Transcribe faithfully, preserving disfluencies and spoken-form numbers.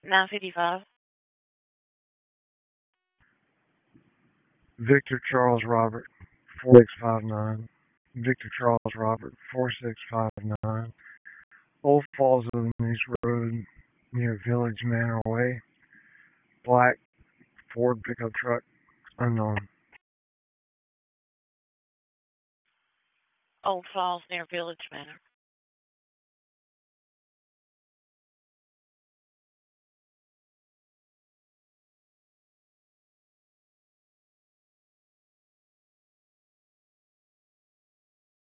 nine fifty-five. Victor Charles Robert, four six five nine. Victor Charles Robert, four six five nine. Old Falls of the Moose Road near Village Manor Way. Black Ford pickup truck, unknown. Old Falls near Village Manor.